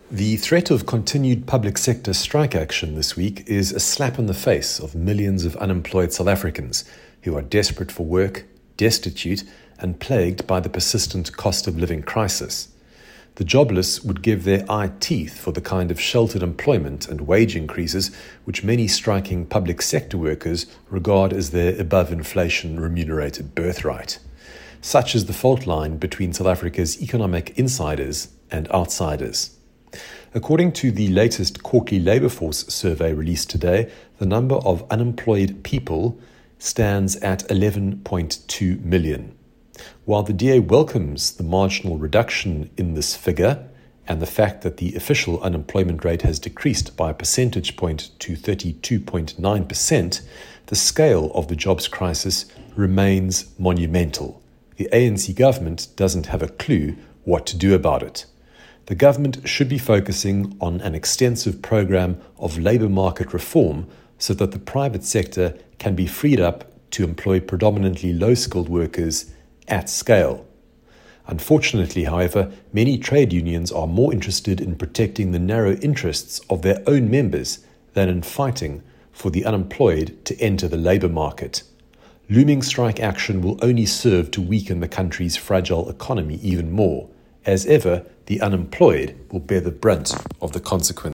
The threat of continued public sector strike action this week is a slap in the face of millions of unemployed South Africans who are desperate for work, destitute, and plagued by the persistent cost of living crisis. The jobless would give their eye teeth for the kind of sheltered employment and wage increases which many striking public sector workers regard as their above-inflation remunerated birthright. Such is the fault line between South Africa's economic insiders and outsiders. According to the latest quarterly labour force survey released today, the number of unemployed people stands at 11.2 million. While the DA welcomes the marginal reduction in this figure and the fact that the official unemployment rate has decreased by a percentage point to 32.9%, the scale of the jobs crisis remains monumental. The ANC government doesn't have a clue what to do about it. The government should be focusing on an extensive program of labour market reform so that the private sector can be freed up to employ predominantly low-skilled workers at scale. Unfortunately, however, many trade unions are more interested in protecting the narrow interests of their own members than in fighting for the unemployed to enter the labour market. Looming strike action will only serve to weaken the country's fragile economy even more. As ever, the unemployed will bear the brunt of the consequences.